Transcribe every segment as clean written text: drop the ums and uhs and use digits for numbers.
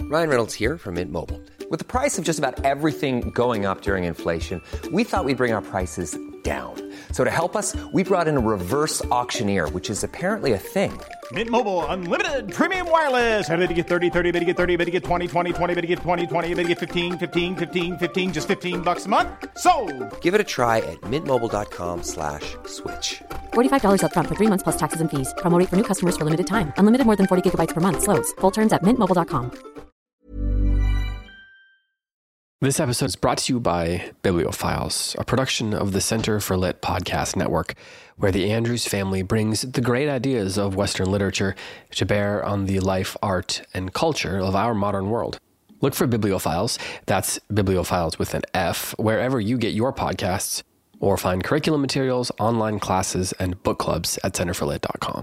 Ryan Reynolds here from Mint Mobile. With the price of just about everything going up during inflation, we thought we'd bring our prices down. So to help us, we brought in a reverse auctioneer, which is apparently a thing. Mint Mobile Unlimited Premium Wireless. How to get 30, 30, bit to get 30, bit to get 20, 20, 20, bit to get 20, 20, bit to get 15, 15, 15, 15, just $15 a month? Sold! Give it a try at mintmobile.com/switch. $45 up front for 3 months plus taxes and fees. Promo rate for new customers for limited time. Unlimited more than 40 gigabytes per month. Slows full terms at mintmobile.com. This episode is brought to you by Bibliophiles, a production of the Center for Lit podcast network, where the Andrews family brings the great ideas of Western literature to bear on the life, art, and culture of our modern world. Look for Bibliophiles, that's Bibliophiles with an F, wherever you get your podcasts, or find curriculum materials, online classes, and book clubs at centerforlit.com.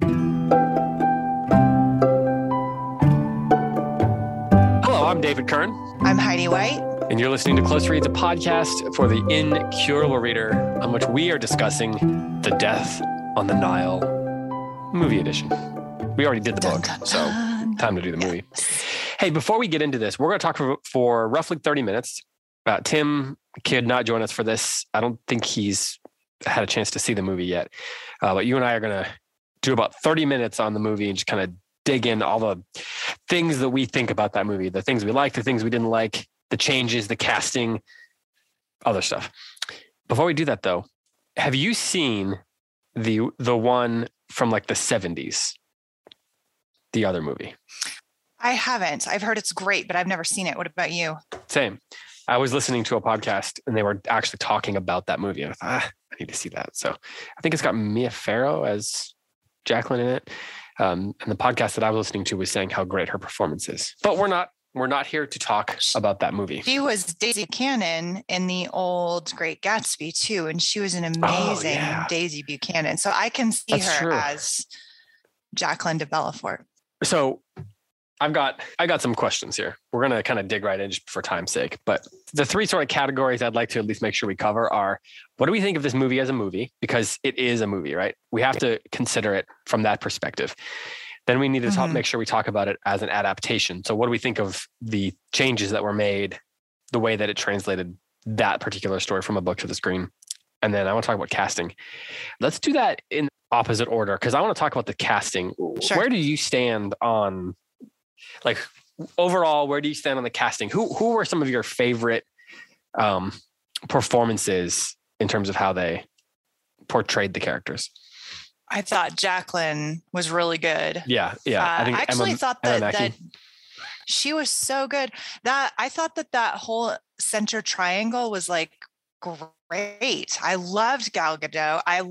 Hello, I'm David Kern. I'm Heidi White. And you're listening to Close Reads, a podcast for the incurable reader, on which we are discussing The Death on the Nile movie edition. We already did the book, so time to do the movie. Hey, before we get into this, we're going to talk for roughly 30 minutes. Tim could not join us for this. I don't think he's had a chance to see the movie yet. But you and I are going to do about 30 minutes on the movie and just kind of dig into all the things that we think about that movie, the things we liked, the things we didn't like, the changes, the casting, other stuff. Before we do that, though, have you seen the one from like the 70s, the other movie? I haven't. I've heard it's great, but I've never seen it. What about you? Same. I was listening to a podcast and they were actually talking about that movie. I thought, I need to see that. So I think it's got Mia Farrow as Jacqueline in it. And the podcast that I was listening to was saying how great her performance is. But we're not here to talk about that movie. She was Daisy Buchanan in the old Great Gatsby too, and she was an amazing Daisy Buchanan. So I can see her as Jacqueline de Bellafort. So I got some questions here. We're going to kind of dig right in just for time's sake. But the three sort of categories I'd like to at least make sure we cover are, what do we think of this movie as a movie? Because it is a movie, right? We have to consider it from that perspective. Then we need to make sure we talk about it as an adaptation. So what do we think of the changes that were made, the way that it translated that particular story from a book to the screen? And then I want to talk about casting. Let's do that in opposite order, because I want to talk about the casting. Sure. Where do you stand on, like, overall, where do you stand on the casting? Who were some of your favorite performances in terms of how they portrayed the characters? I thought Jacqueline was really good. Yeah. I actually thought that she was so good. That I thought that whole center triangle was like great. I loved Gal Gadot. I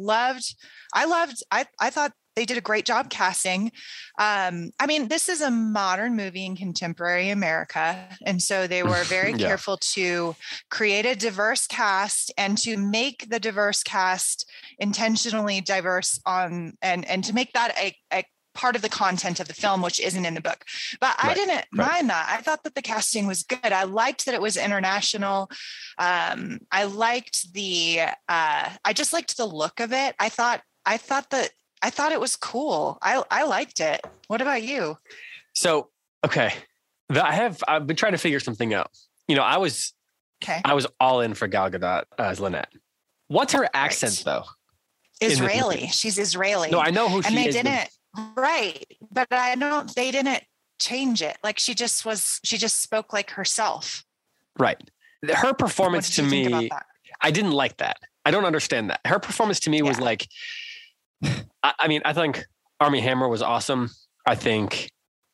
thought they did a great job casting. I mean, this is a modern movie in contemporary America. And so they were very careful to create a diverse cast and to make the diverse cast intentionally diverse and to make that a part of the content of the film, which isn't in the book. But I didn't mind that. I thought that the casting was good. I liked that it was international. I liked I just liked the look of it. I thought it was cool. I liked it. What about you? So, okay. I've been trying to figure something out. I was all in for Gal Gadot as Lynette. What's her accent though? Israeli. She's Israeli. No, I know who she is. And they didn't, but they didn't change it. Like she just spoke like herself. Right. Her performance to me, I didn't like that. I don't understand that. Her performance to me was like, I think Armie Hammer was awesome. I think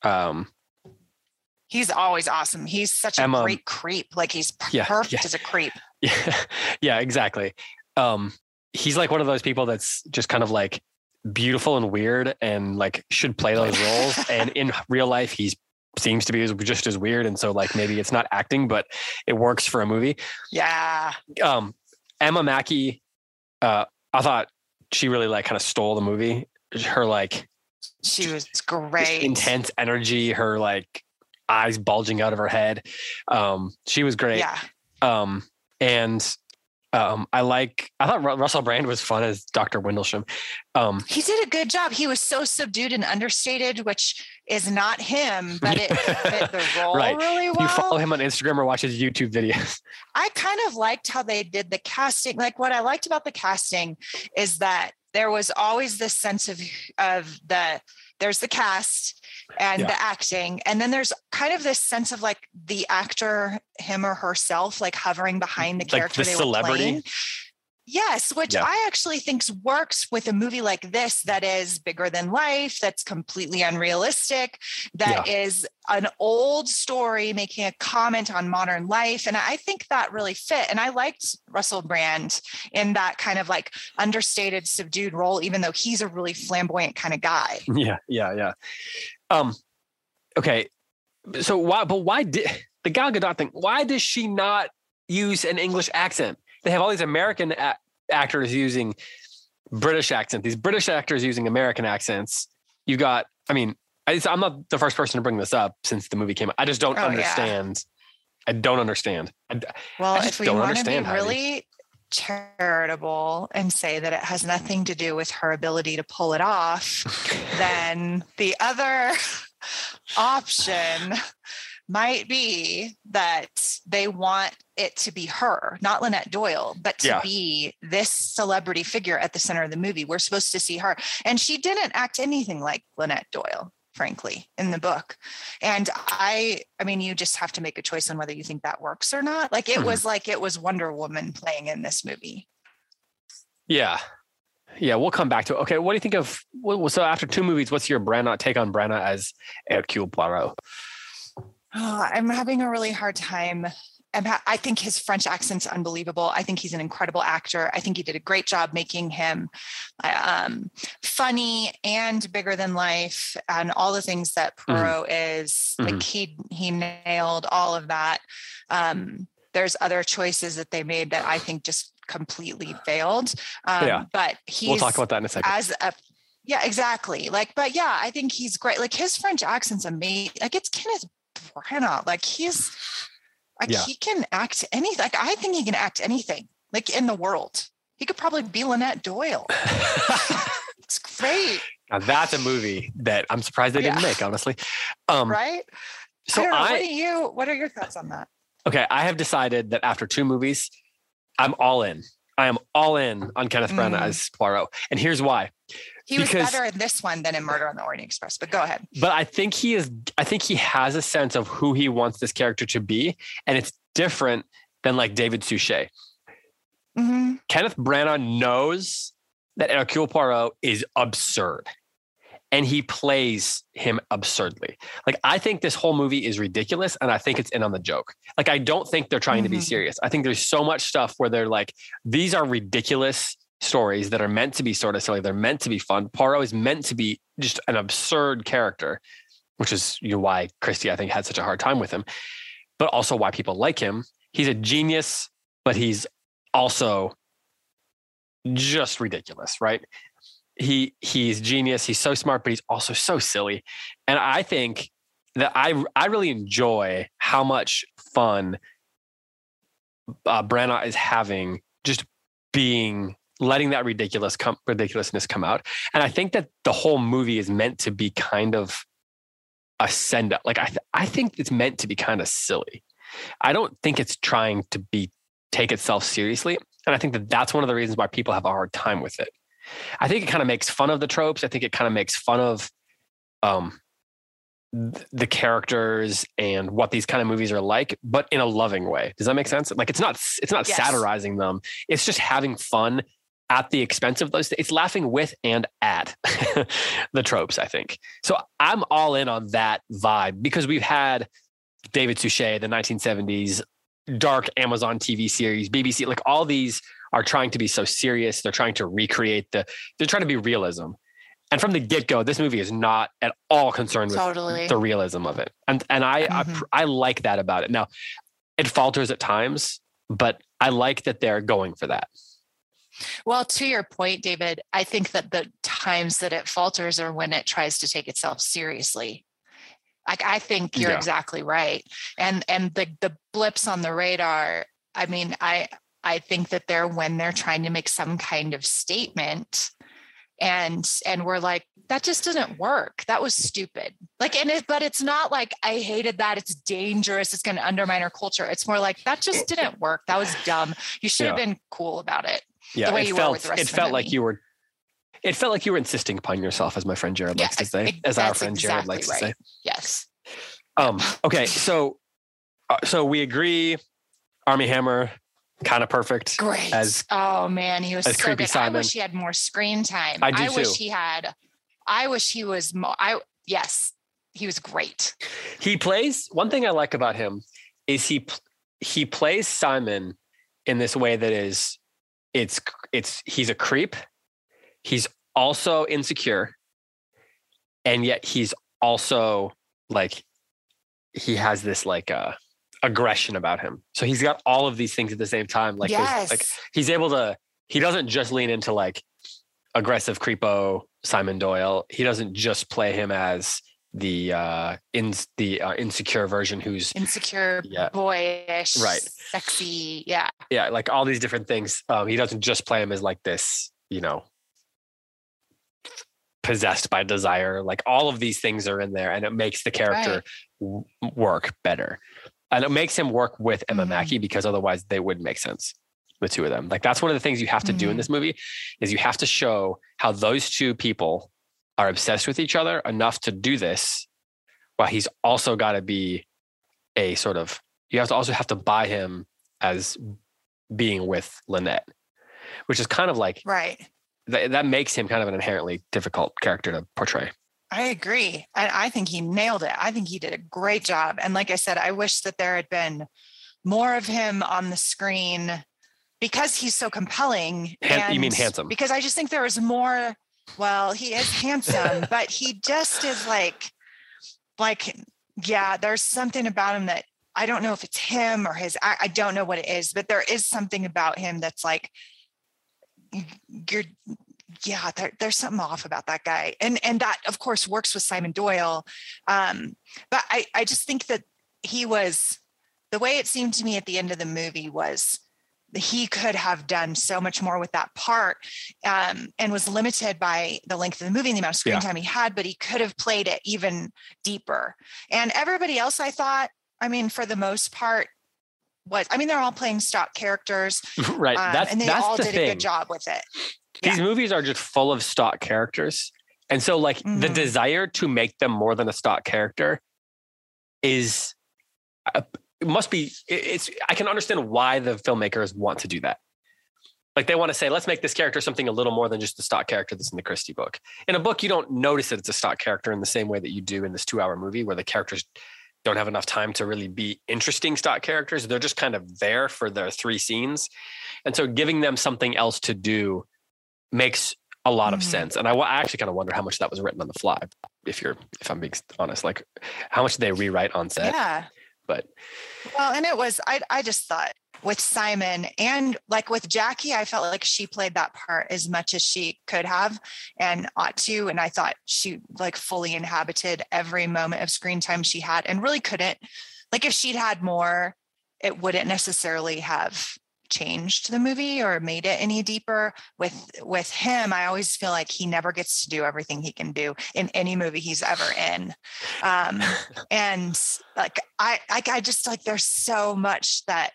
he's always awesome. He's such a great creep. Like he's perfect as a creep. Yeah, exactly. He's like one of those people that's just kind of like beautiful and weird and like should play those roles. And in real life, he seems to be just as weird. And so like maybe it's not acting, but it works for a movie. Yeah. Emma Mackey, I thought she really like kind of stole the movie. Her like, she was great, intense energy, her like eyes bulging out of her head. She was great. Yeah. And I thought Russell Brand was fun as Dr. Windlesham. He did a good job. He was so subdued and understated, which is not him, but it fit the role really well. You follow him on Instagram or watch his YouTube videos. I kind of liked how they did the casting. Like what I liked about the casting is that there was always this sense of there's the cast and the acting. And then there's kind of this sense of like the actor, him or herself, like hovering behind the character like the they celebrity. were playing. Yes, which I actually think works with a movie like this that is bigger than life, that's completely unrealistic, that is an old story making a comment on modern life. And I think that really fit. And I liked Russell Brand in that kind of like understated, subdued role, even though he's a really flamboyant kind of guy. Yeah. Okay. So why did the Gal Gadot thing, why does she not use an English accent? They have all these American actors using British accents. These British actors using American accents. You got, I'm not the first person to bring this up since the movie came out. I just don't understand. I don't understand. Well, if we want to be really charitable and say that it has nothing to do with her ability to pull it off, then the other option might be that they want it to be her, not Lynette Doyle, but to be this celebrity figure at the center of the movie. We're supposed to see her. And she didn't act anything like Lynette Doyle, frankly, in the book. And I mean, you just have to make a choice on whether you think that works or not. Like it was like it was Wonder Woman playing in this movie. Yeah, we'll come back to it. Okay, what do you think of, so after 2 movies, what's your take on Branagh as Hercule Poirot? Oh, I'm having a really hard time. I think his French accent's unbelievable. I think he's an incredible actor. I think he did a great job making him funny and bigger than life and all the things that Poirot is. Like he nailed all of that. There's other choices that they made that I think just completely failed. But we'll talk about that in a second. Yeah, exactly. I think he's great. Like his French accent's amazing. Like it's Kenneth Branagh. Like he's he can act anything. Like I think he can act anything like in the world. He could probably be Lynette Doyle. It's great. Now that's a movie that I'm surprised they didn't make, honestly. Right? So what are your thoughts on that? Okay, I have decided that after 2 movies, I'm all in. I am all in on Kenneth Branagh as Poirot. And here's why. He was better in this one than in Murder on the Orient Express, but go ahead. But I think he has a sense of who he wants this character to be. And it's different than like David Suchet. Kenneth Branagh knows that Hercule Poirot is absurd. And he plays him absurdly. Like, I think this whole movie is ridiculous. And I think it's in on the joke. Like, I don't think they're trying to be serious. I think there's so much stuff where they're like, these are ridiculous stories that are meant to be sort of silly. They're meant to be fun. Poirot is meant to be just an absurd character, which is why Christy, I think, had such a hard time with him, but also why people like him. He's a genius, but he's also just ridiculous, right? He's genius. He's so smart, but he's also so silly. And I think that I really enjoy how much fun Branagh is having just letting that ridiculousness come out. And I think that the whole movie is meant to be kind of a send up. Like I think it's meant to be kind of silly. I don't think it's trying to take itself seriously. And I think that that's one of the reasons why people have a hard time with it. I think it kind of makes fun of the tropes. I think it kind of makes fun of the characters and what these kind of movies are like, but in a loving way. Does that make sense? Like it's not satirizing them. It's just having fun at the expense of those. It's laughing with and at the tropes, I think. So I'm all in on that vibe because we've had David Suchet, the 1970s, dark Amazon TV series, BBC, like all these are trying to be so serious. They're trying to recreate they're trying to be realism. And from the get-go, this movie is not at all concerned with the realism of it. And I like that about it. Now, it falters at times, but I like that they're going for that. Well, to your point, David, I think that the times that it falters are when it tries to take itself seriously. Like, I think you're exactly right. And the blips on the radar, I mean, I I think that when they're trying to make some kind of statement, and we're like, that just didn't work. That was stupid. Like, but it's not like I hated that. It's dangerous. It's going to undermine our culture. It's more like that just didn't work. That was dumb. You should have been cool about it. Yeah, the way you were with the rest it of the felt movie. like you were. It felt like you were insisting upon yourself, as my friend Jared likes to say, as our friend Jared likes to say. Yes. Okay, so we agree. Armie Hammer, kind of perfect. Great. Oh man, he was so good. Simon. I wish he had more screen time. I wish he had. I wish he was more. Yes, he was great. He plays. One thing I like about him is he plays Simon in this way that is, he's a creep. He's also insecure, and yet he's also like, he has this like aggression about him. So he's got all of these things at the same time. Like, like he's able to. He doesn't just lean into like aggressive creepo Simon Doyle. He doesn't just play him as the insecure version who's insecure, boyish, right, sexy, like all these different things. He doesn't just play him as like this, possessed by desire. Like all of these things are in there, and it makes the character work better, and it makes him work with Emma Mackey, because otherwise they wouldn't make sense, the two of them. Like that's one of the things you have to do in this movie, is you have to show how those two people are obsessed with each other enough to do this, while he's also got to be a sort of, you also have to buy him as being with Lynette, which is kind of like, that makes him kind of an inherently difficult character to portray. I agree. I think he nailed it. I think he did a great job. And like I said, I wish that there had been more of him on the screen, because he's so compelling. You mean handsome? Because I just think there was more. Well, he is handsome, but he just is like, there's something about him that I don't know if it's him or his, I don't know what it is, but there is something about him that's like, there's something off about that guy. And that of course works with Simon Doyle. But I just think that he was, the way it seemed to me at the end of the movie was, he could have done so much more with that part, and was limited by the length of the movie and the amount of screen time he had, but he could have played it even deeper. And everybody else, I thought, for the most part, they're all playing stock characters. Right. And they all did a good job with it. These movies are just full of stock characters. And so like the desire to make them more than a stock character is, I can understand why the filmmakers want to do that. Like they want to say, let's make this character something a little more than just the stock character that's in the Christie book. In a book, you don't notice that it's a stock character in the same way that you do in this 2-hour movie, where the characters don't have enough time to really be interesting stock characters. They're just kind of there for their 3 scenes. And so giving them something else to do makes a lot of sense. And I actually kind of wonder how much that was written on the fly, if I'm being honest, like how much did they rewrite on set? Yeah. But and it was, I just thought with Simon and like with Jackie, I felt like she played that part as much as she could have and ought to. And I thought she like fully inhabited every moment of screen time she had, and really couldn't, like if she'd had more, it wouldn't necessarily have changed the movie or made it any deeper. With him, I always feel like he never gets to do everything he can do in any movie he's ever in. And like I just like, there's so much that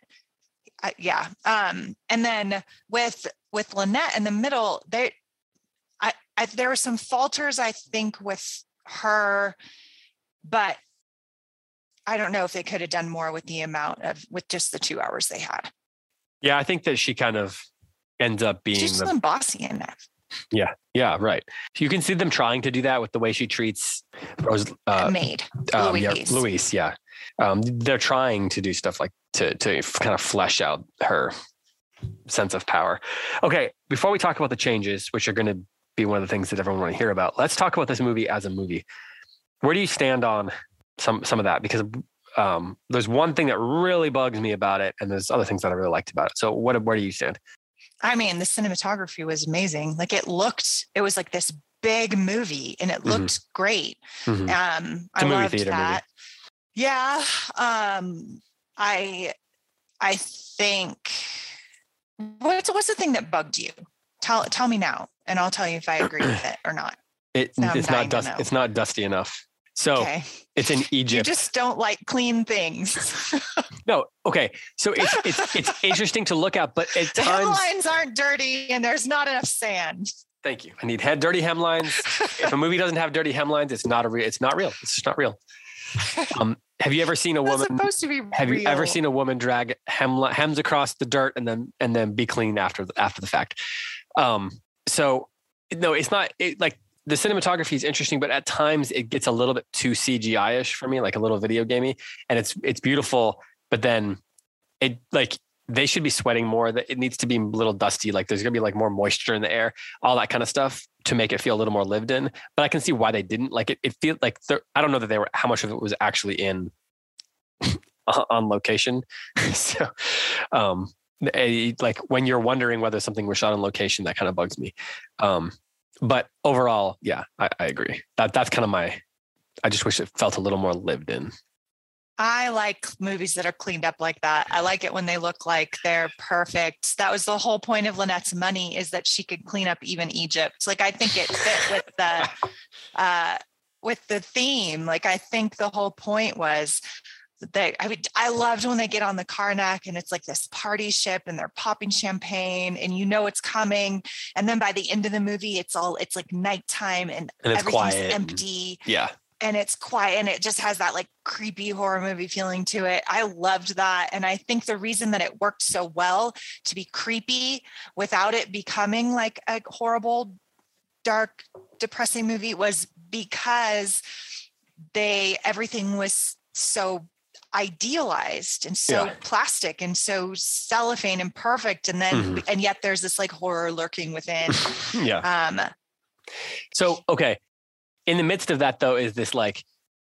and then with Lynette in the middle, there were some falters, I think, with her, but I don't know if they could have done more with with just the 2 hours they had. Yeah, I think that she kind of ends up being she's the bossy in that. Yeah, right. You can see them trying to do that with the way she treats Rose, maid, Louise. Yeah, they're trying to do stuff like to kind of flesh out her sense of power. Okay, before we talk about the changes, which are going to be one of the things that everyone want to hear about, let's talk about this movie as a movie. Where do you stand on some of that? Because there's one thing that really bugs me about it, and there's other things that I really liked about it. So where do you stand? The cinematography was amazing. Like it was like this big movie, and it looked great. Mm-hmm. I loved theater that. Movie. Yeah. I think What's the thing that bugged you? Tell me now, and I'll tell you if I agree with it or not. It's not dusty enough. So it's in Egypt. You just don't like clean things. No. Okay. So it's interesting to look at, but at the times hemlines aren't dirty and there's not enough sand. Thank you. I need dirty hemlines. If a movie doesn't have dirty hemlines, it's not real. It's just not real. Have you ever seen a woman? Supposed to be have real. You ever seen a woman drag hems across the dirt and then be clean after the fact? So no, it's not like the cinematography is interesting, but at times it gets a little bit too CGI-ish for me, like a little video gamey, and it's beautiful, but then it like they should be sweating more. That it needs to be a little dusty. Like there's gonna be like more moisture in the air, all that kind of stuff to make it feel a little more lived in. But I can see why they didn't. Like it feels like I don't know that they were how much of it was actually in on location. So like when you're wondering whether something was shot on location, that kind of bugs me. But overall, yeah, I agree. That's kind of I just wish it felt a little more lived in. I like movies that are cleaned up like that. I like it when they look like they're perfect. That was the whole point of Lynette's Money, is that she could clean up even Egypt. Like I think it fit with the theme. Like I think the whole point was that I loved when they get on the Karnak and it's like this party ship and they're popping champagne and you know it's coming. And then by the end of the movie, it's like nighttime and it's everything's quiet. empty. Yeah. And it's quiet and it just has that like creepy horror movie feeling to it. I loved that. And I think the reason that it worked so well to be creepy without it becoming like a horrible, dark, depressing movie was because everything was so idealized and so plastic and so cellophane and perfect. And then, and yet there's this like horror lurking within. Yeah. So, okay. In the midst of that though, is this like,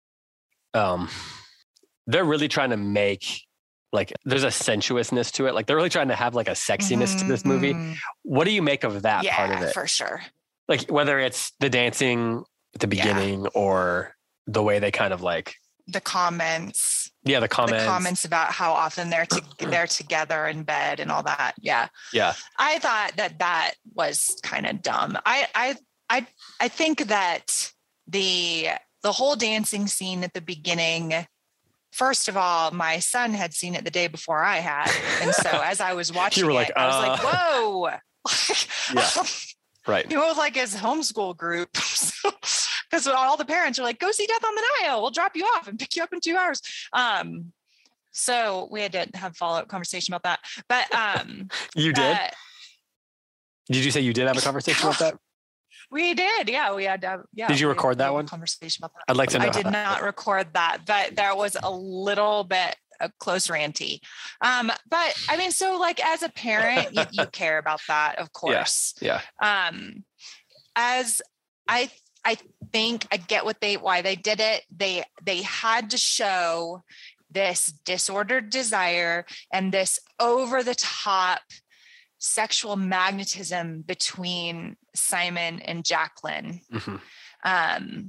they're really trying to make like, there's a sensuousness to it. Like they're really trying to have like a sexiness to this movie. What do you make of that part of it? For sure. Like whether it's the dancing at the beginning or the way they kind of like the comments. Yeah, the comments about how often they're together in bed and all that. Yeah. Yeah. I thought that was kind of dumb. I think that the whole dancing scene at the beginning, first of all, my son had seen it the day before I had. And so as I was watching I was like, whoa. Yeah. Right. He was like his homeschool group. Because all the parents are like, go see Death on the Nile. We'll drop you off and pick you up in 2 hours. So we had to have follow-up conversation about that. But you did? Did you say you did have a conversation about that? We did. Yeah, we had. Did you record that one? Conversation about that. I'd like to know. I did not record that, but there was a little bit close ranty. But I mean, so like as a parent, you care about that, of course. Yeah. As I think I get why they did it. They had to show this disordered desire and this over the top sexual magnetism between Simon and Jacqueline. Mm-hmm.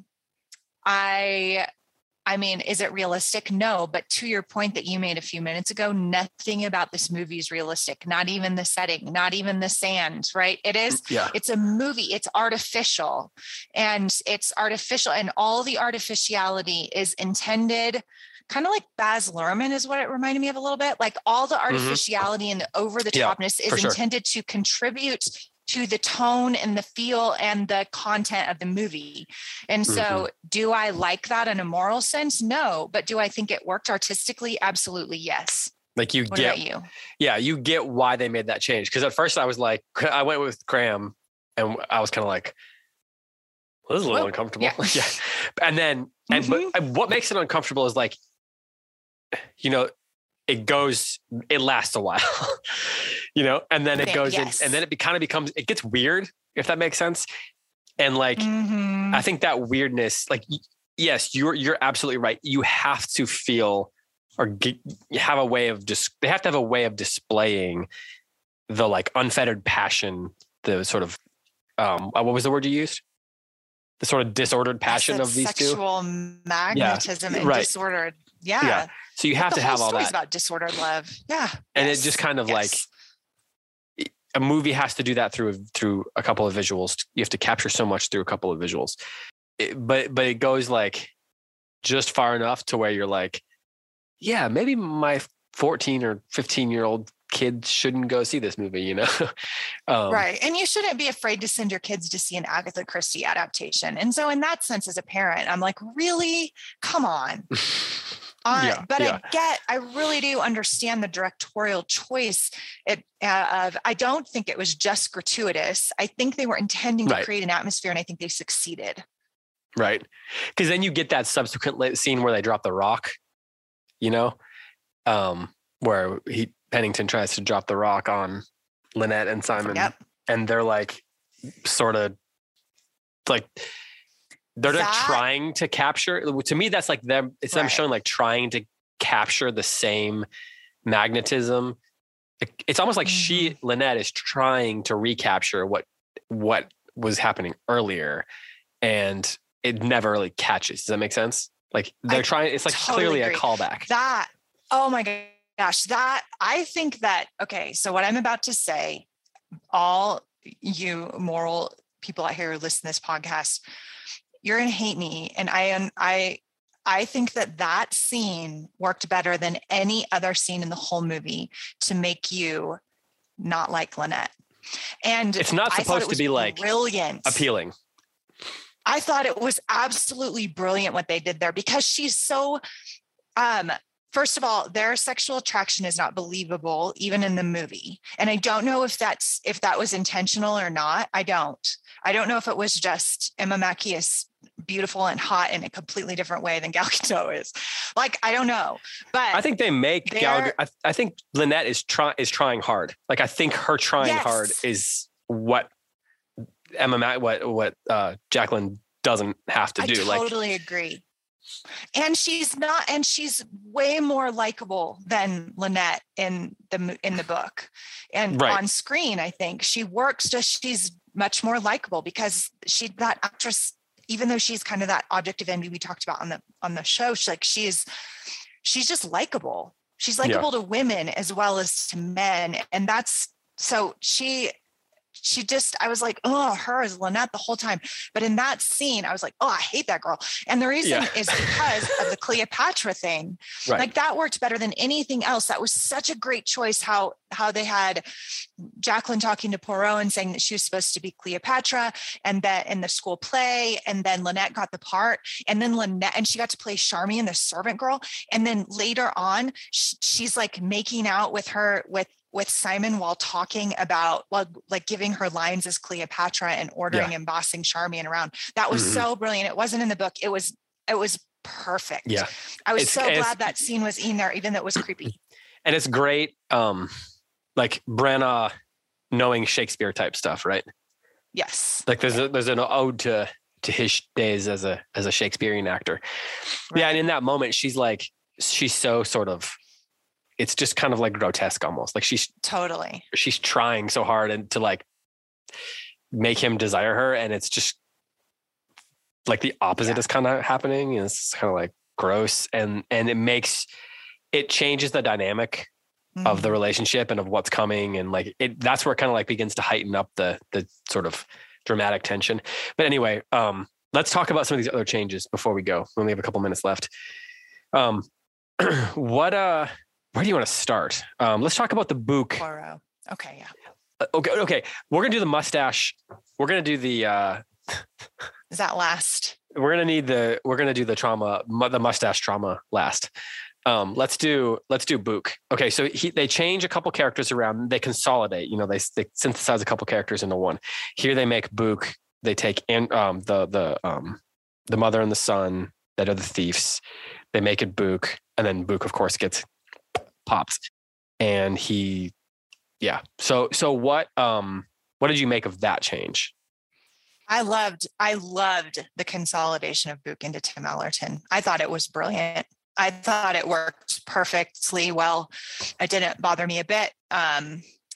I mean, is it realistic? No, but to your point that you made a few minutes ago, nothing about this movie is realistic. Not even the setting, not even the sand, right? It is, It's a movie. It's artificial and all the artificiality is intended kind of like Baz Luhrmann is what it reminded me of a little bit. Like all the artificiality and the over the topness is intended to contribute to the tone and the feel and the content of the movie. And so do I like that in a moral sense? No. But do I think it worked artistically? Absolutely. Yes. Like you you get why they made that change. Cause at first I was like, I went with Graham and I was kind of like, well, this is a little uncomfortable. Yeah. And then, but what makes it uncomfortable is like, you know, it lasts a while, you know, and then it goes in and then it kind of becomes, it gets weird, if that makes sense. And like, I think that weirdness, like, yes, you're absolutely right. You have to feel have a way of they have to have a way of displaying the like unfettered passion, the sort of, what was the word you used? The sort of disordered passion of these two. Sexual magnetism and disordered. Yeah. So you have to have all that. It's about disordered love. Yeah. And it just kind of like, a movie has to do that through a couple of visuals. You have to capture so much through a couple of visuals. But it goes like just far enough to where you're like, yeah, maybe my 14 or 15-year-old kids shouldn't go see this movie, you know? Right. And you shouldn't be afraid to send your kids to see an Agatha Christie adaptation. And so in that sense, as a parent, I'm like, really? Come on. I really do understand the directorial choice I don't think it was just gratuitous. I think they were intending to create an atmosphere, and I think they succeeded. Right. Because then you get that subsequent scene where they drop the rock, you know, where Pennington tries to drop the rock on Lynette and Simon. Yep. And they're like, sort of like, they're not trying to capture. To me, that's like them. It's them showing like trying to capture the same magnetism. It's almost like Lynette is trying to recapture what was happening earlier, and it never really catches. Does that make sense? Like they're trying. It's like totally clearly agree. A callback. Oh my gosh, I think that. Okay, so what I'm about to say, all you moral people out here who listen to this podcast, you're going to hate me. And I think that scene worked better than any other scene in the whole movie to make you not like Lynette. And it's not supposed to be like brilliant, appealing. I thought it was absolutely brilliant what they did there, because she's so, first of all, their sexual attraction is not believable, even in the movie. And I don't know if that was intentional or not. I don't know if it was just Emma Mackey is beautiful and hot in a completely different way than Gal Gadot is. Like, I don't know, but I think they make Gal. I think Lynette is trying hard. Like, I think her trying hard is what Jacqueline doesn't have to do. I totally agree. And she's way more likable than Lynette in the book, and on screen. I think she's much more likable because that actress, even though she's kind of that object of envy we talked about on the show, she's just likable. She's likable to women as well as to men. And I was like, oh, her is Lynette the whole time. But in that scene, I was like, oh, I hate that girl. And the reason is because of the Cleopatra thing. Right. Like, that worked better than anything else. That was such a great choice, how they had Jacqueline talking to Poirot and saying that she was supposed to be Cleopatra, and that in the school play, and then Lynette got the part, and then she got to play Charmian, the servant girl. And then later on, she's like making out with Simon while talking about, like giving her lines as Cleopatra and ordering and bossing Charmian around. That was so brilliant. It wasn't in the book. It was perfect. Yeah. I was so glad that scene was in there, even though it was creepy. And it's great. Like Branagh knowing Shakespeare type stuff, right? Yes. Like there's an ode to his days as a Shakespearean actor. Right. Yeah. And in that moment, she's so sort of, it's just kind of like grotesque almost. Like she's trying so hard and to like make him desire her. And it's just like the opposite is kind of happening. And it's kind of like gross. And it changes the dynamic of the relationship and of what's coming. And like, that's where it kind of like begins to heighten up the sort of dramatic tension. But anyway, let's talk about some of these other changes before we go. We only have a couple minutes left. Where do you want to start? Let's talk about the Book. Okay, yeah. Okay. We're gonna do the mustache. We're gonna do the. Is that last? We're gonna do the trauma, the mustache trauma last. Let's do Book. Okay, so they change a couple characters around. They consolidate. You know, they synthesize a couple characters into one. Here they make Book. They take the mother and the son that are the thieves. They make it Book, and then Book, of course, gets popped, and so what did you make of that change? I loved the consolidation of Book into Tim Ellerton. I thought it was brilliant. I thought it worked perfectly well. It didn't bother me a bit.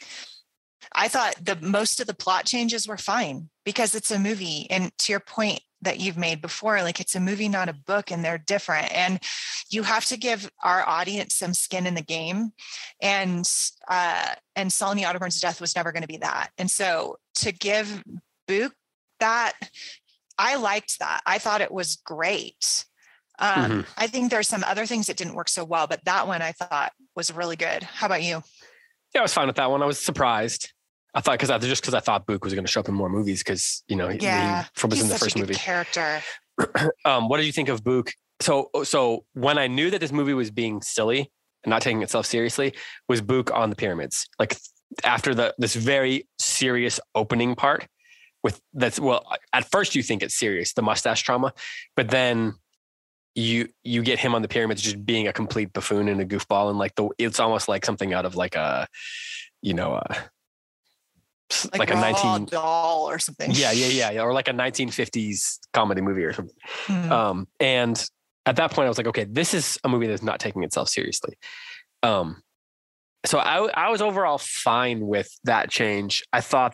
I thought most of the plot changes were fine because it's a movie. And to your point, that you've made before. Like, it's a movie, not a book, and they're different. And you have to give our audience some skin in the game. And Saul Otterborn's death was never going to be that. And so to give Book that, I liked that. I thought it was great. I think there's some other things that didn't work so well, but that one I thought was really good. How about you? Yeah, I was fine with that one. I was surprised. I thought because I thought Book was going to show up in more movies because he was in the first movie. Character. What did you think of Book? So when I knew that this movie was being silly and not taking itself seriously, was Book on the pyramids. Like after this very serious opening part at first you think it's serious, the mustache trauma, but then you get him on the pyramids just being a complete buffoon and a goofball, and it's almost like something out of like a like a 19 doll or something. Yeah. Or like a 1950s comedy movie or something. And at that point I was like, okay, this is a movie that's not taking itself seriously. So I was overall fine with that change. I thought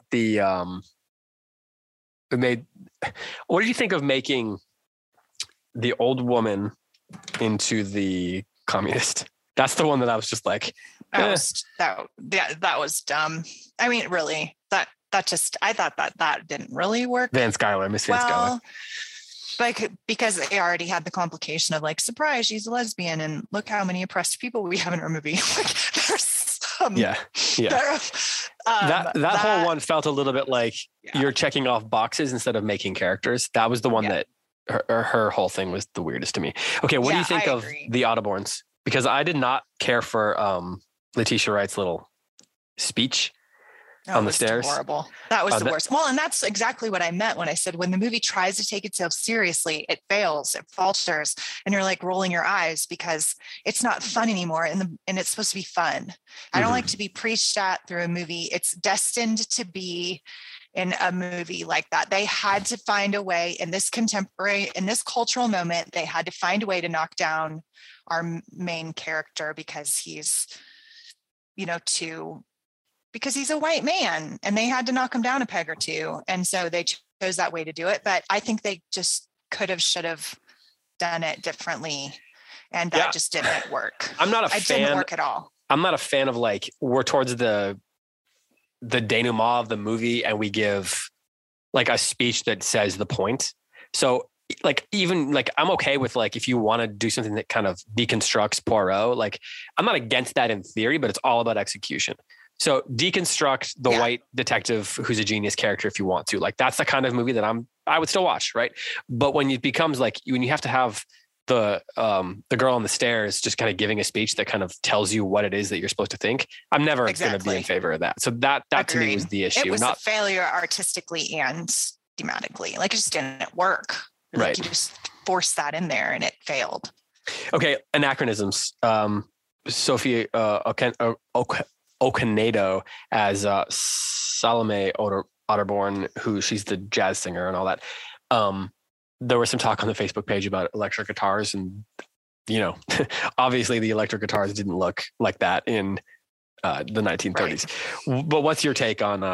what did you think of making the old woman into the communist? That's the one that I was just like, that was dumb. I mean, really, I thought that didn't really work. Miss Van Schuyler. Like, because they already had the complication of like, surprise, she's a lesbian, and look how many oppressed people we have in our movie. Like, there's some. Yeah. That whole one felt a little bit like you're checking off boxes instead of making characters. That was the one that her whole thing was the weirdest to me. Okay, what do you think of the Otterborns? Because I did not care for Letitia Wright's little speech on the stairs. Horrible. That was the worst. Well, and that's exactly what I meant when I said when the movie tries to take itself seriously, it fails, it falters, and you're like rolling your eyes because it's not fun anymore. And it's supposed to be fun. I don't like to be preached at through a movie. It's destined to be in a movie like that. They had to find a way in this cultural moment, they had to find a way to knock down our main character because he's, because he's a white man, and they had to knock him down a peg or two. And so they chose that way to do it. But I think they just should have done it differently. And that just didn't work. It didn't work at all. I'm not a fan of like, we're towards the denouement of the movie and we give like a speech that says the point. So like, even like, I'm okay with like, if you want to do something that kind of deconstructs Poirot, like I'm not against that in theory, but it's all about execution. So deconstruct the white detective who's a genius character if you want to. Like that's the kind of movie that I would still watch, right? But when it becomes like when you have to have the girl on the stairs just kind of giving a speech that kind of tells you what it is that you're supposed to think, I'm never going to be in favor of that. So that to me was the issue. It was a failure artistically and thematically. Like it just didn't work. Like right. You just forced that in there and it failed. Okay, anachronisms. Sophie Okonedo as Salome Otterborn, who she's the jazz singer and all that. There was some talk on the Facebook page about electric guitars, and obviously the electric guitars didn't look like that in the 1930s. Right. But what's your take on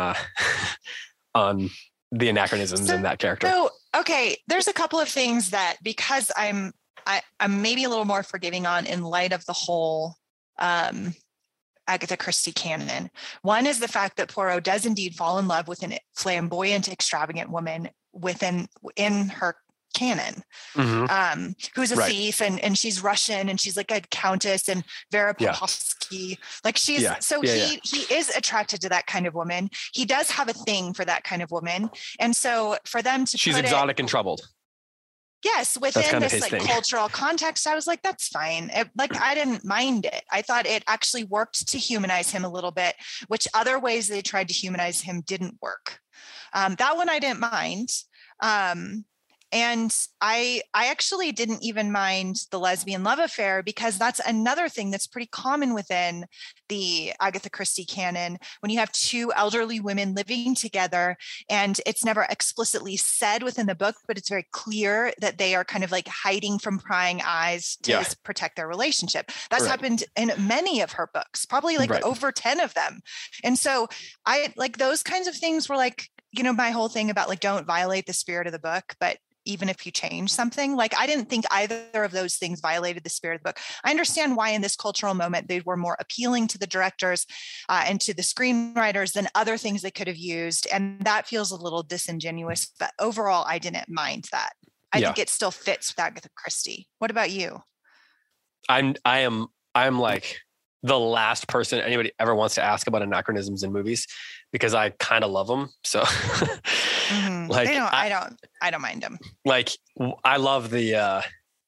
the anachronisms in that character? So, okay, there's a couple of things that because I'm maybe a little more forgiving on in light of the whole Agatha Christie canon. One is the fact that Poirot does indeed fall in love with a flamboyant, extravagant woman in her canon, who's a thief, and she's Russian, and she's like a countess, and Vera Popovsky. Like she's he is attracted to that kind of woman. He does have a thing for that kind of woman, and so for them to she's exotic and troubled. Yes, within this like cultural context, I was like, that's fine. I didn't mind it. I thought it actually worked to humanize him a little bit, which other ways they tried to humanize him didn't work. That one I didn't mind. And I actually didn't even mind the lesbian love affair, because that's another thing that's pretty common within the Agatha Christie canon. When you have two elderly women living together, and it's never explicitly said within the book, but it's very clear that they are kind of like hiding from prying eyes to protect their relationship. That's happened in many of her books, probably like over 10 of them. And so I like those kinds of things were like, my whole thing about like, don't violate the spirit of the book, but even if you change something. Like, I didn't think either of those things violated the spirit of the book. I understand why in this cultural moment they were more appealing to the directors and to the screenwriters than other things they could have used. And that feels a little disingenuous, but overall, I didn't mind that. I think it still fits with Agatha Christie. What about you? I'm like the last person anybody ever wants to ask about anachronisms in movies, because I kind of love them. So like, I don't mind them. Like, I love the,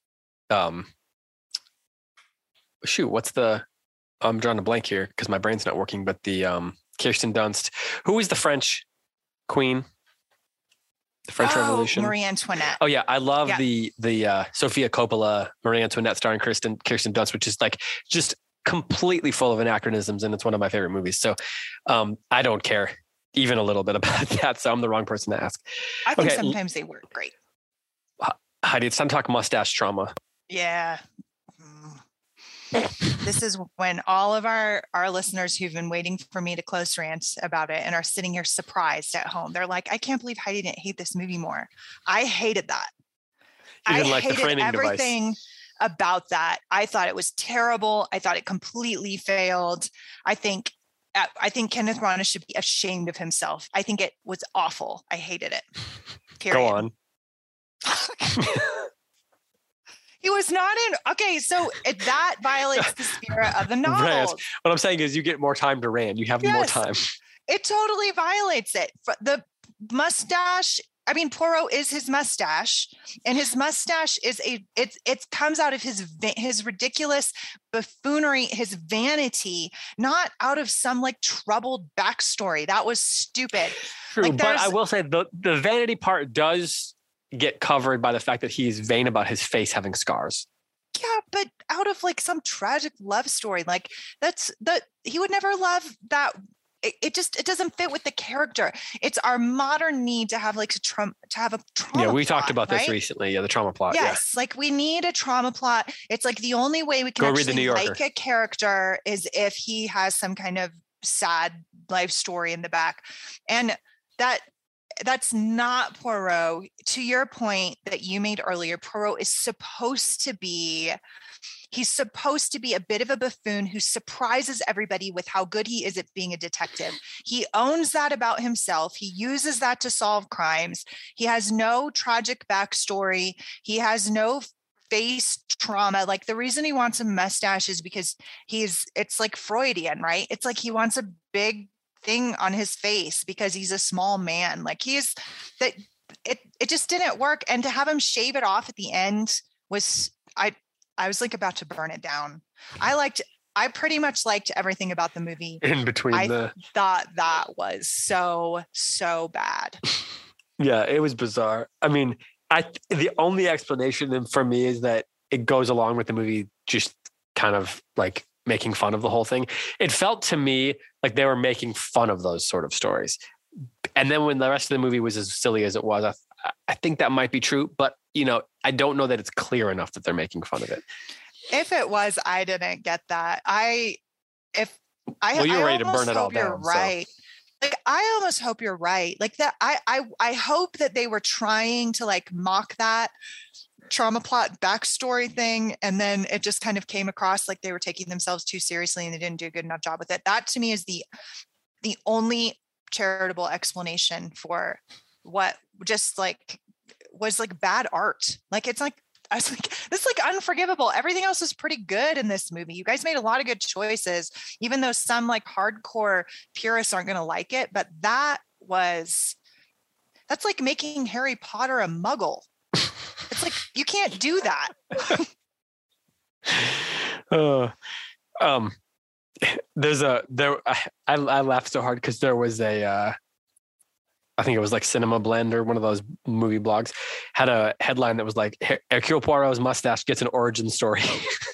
I'm drawing a blank here because my brain's not working, but the, Kirsten Dunst, who is the French queen? The French Revolution. Marie Antoinette. Oh yeah. I love the Sofia Coppola, Marie Antoinette starring Kirsten Dunst, which is like just completely full of anachronisms. And it's one of my favorite movies. So I don't care even a little bit about that. So I'm the wrong person to ask. I think sometimes they work great. Heidi, it's time to talk mustache trauma. Yeah. This is when all of our listeners who've been waiting for me to close rant about it and are sitting here surprised at home. They're like, I can't believe Heidi didn't hate this movie more. I hated that. I hated the framing everything device about that. I thought it was terrible. I thought it completely failed. I think Kenneth Branagh should be ashamed of himself. I think it was awful. I hated it. Period. Go on. He was not in. Okay, so that violates the spirit of the novel. Right. What I'm saying is you get more time to rant. You have more time. It totally violates it. The mustache, I mean, Poirot is his mustache, and his mustache is it comes out of his ridiculous buffoonery, his vanity, not out of some like troubled backstory. That was stupid. True, like, but I will say the vanity part does get covered by the fact that he's vain about his face having scars. Yeah, but out of like some tragic love story, like he would never love that. It doesn't fit with the character. It's our modern need to have like to have a trauma. Yeah, we talked plot, about this right? recently. Yeah, the trauma plot. Yes, like we need a trauma plot. It's like the only way we can actually like a character is if he has some kind of sad life story in the back, and that's not Poirot. To your point that you made earlier, Poirot is supposed to be a bit of a buffoon who surprises everybody with how good he is at being a detective. He owns that about himself. He uses that to solve crimes. He has no tragic backstory. He has no face trauma. Like, the reason he wants a mustache is because it's like Freudian, right? It's like he wants a big thing on his face because he's a small man. Like, it just didn't work. And to have him shave it off at the end was, I was like about to burn it down. I pretty much liked everything about the movie. In between I thought that was so bad. Yeah, it was bizarre. I mean, the only explanation for me is that it goes along with the movie just kind of like making fun of the whole thing. It felt to me like they were making fun of those sort of stories. And then when the rest of the movie was as silly as it was, I think that might be true, but I don't know that it's clear enough that they're making fun of it. If it was, I didn't get that. You're ready to burn it all down. You're right. So. Like, I almost hope you're right. Like that. I hope that they were trying to like mock that trauma plot backstory thing, and then it just kind of came across like they were taking themselves too seriously and they didn't do a good enough job with it. That to me is the only charitable explanation for what just like was like bad art. Like, it's like, I was like, this is like unforgivable. Everything else is pretty good in this movie. You guys made a lot of good choices, even though some like hardcore purists aren't going to like it. But that's like making Harry Potter a muggle. It's like, you can't do that. I laughed so hard because there was I think it was like Cinema Blend or one of those movie blogs had a headline that was like, Hercule Poirot's mustache gets an origin story.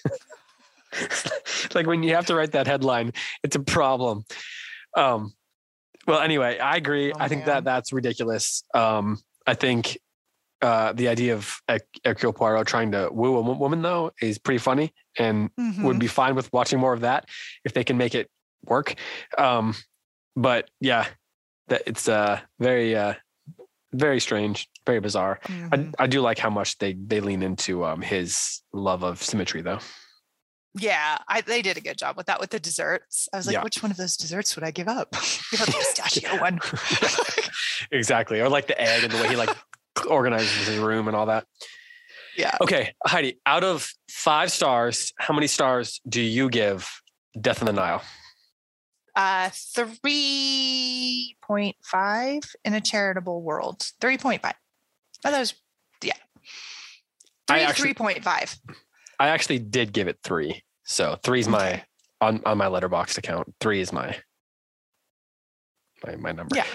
Like, when you have to write that headline, it's a problem. Well, anyway, I agree. I think that's ridiculous. I think the idea of Hercule Poirot trying to woo a woman, though, is pretty funny, and would be fine with watching more of that if they can make it work. But yeah, that it's very Very strange, very bizarre. Mm-hmm. I do like how much they lean into his love of symmetry, though. Yeah, they did a good job with that, with the desserts. I was like, which one of those desserts would I give up? Give up the pistachio one. Exactly. Or like the egg and the way he like organizes his room and all that. Yeah. Okay, Heidi, out of 5 stars, how many stars do you give Death on the Nile? 3.5 in a charitable world. 3.5. Oh, that was, 3.5. I actually did give it 3. So 3 is my, on my Letterboxd account, 3 is my number. Yeah.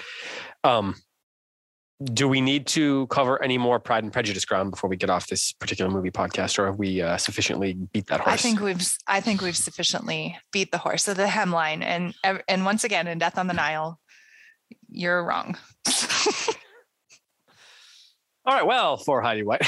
Do we need to cover any more Pride and Prejudice ground before we get off this particular movie podcast, or have we sufficiently beat that horse? I think we've sufficiently beat the horse. So the hemline, and once again in Death on the Nile, you're wrong. All right. Well, for Heidi White,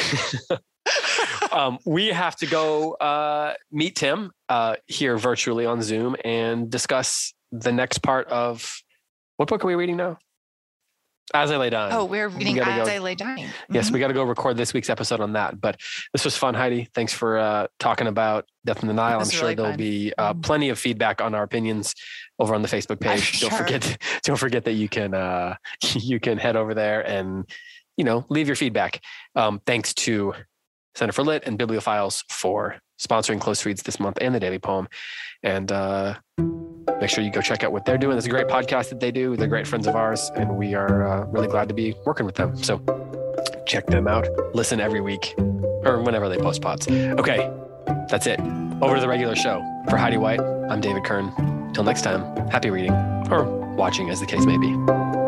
we have to go meet Tim here virtually on Zoom and discuss the next part of what book are we reading now? As I Lay Dying. Oh, we're reading As I Lay Dying. Yes, we got to go record this week's episode on that. But this was fun, Heidi. Thanks for talking about Death on the Nile. I'm sure there'll be plenty of feedback on our opinions over on the Facebook page. Don't forget that you can head over there and leave your feedback. Thanks to Center for Lit and Bibliophiles for sponsoring Close Reads this month and the Daily Poem. And make sure you go check out what they're doing. It's a great podcast that they do. They're great friends of ours, and we are really glad to be working with them. So check them out. Listen every week or whenever they post pods. Okay, that's it. Over to the regular show. For Heidi White, I'm David Kern. Till next time, happy reading or watching, as the case may be.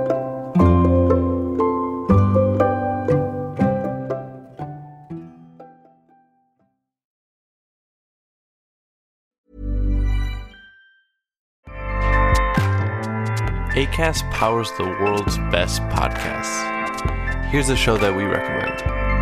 Acast powers the world's best podcasts. Here's a show that we recommend.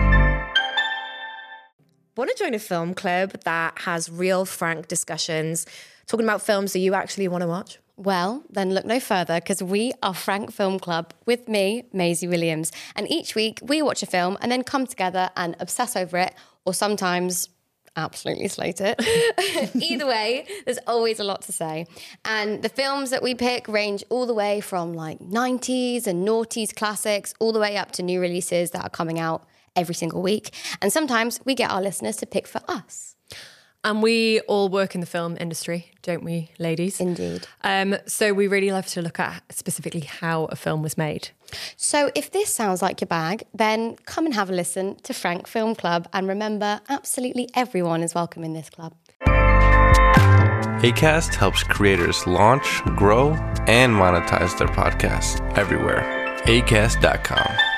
Want to join a film club that has real, frank discussions, talking about films that you actually want to watch? Well, then look no further, because we are Frank Film Club with me, Maisie Williams. And each week we watch a film and then come together and obsess over it, or sometimes absolutely slate it. Either way, there's always a lot to say. And the films that we pick range all the way from like 90s and noughties classics, all the way up to new releases that are coming out every single week. And sometimes we get our listeners to pick for us. And we all work in the film industry, don't we, ladies? Indeed. So we really love to look at specifically how a film was made. So if this sounds like your bag, then come and have a listen to Frank Film Club. And remember, absolutely everyone is welcome in this club. Acast helps creators launch, grow, and monetize their podcasts everywhere. Acast.com.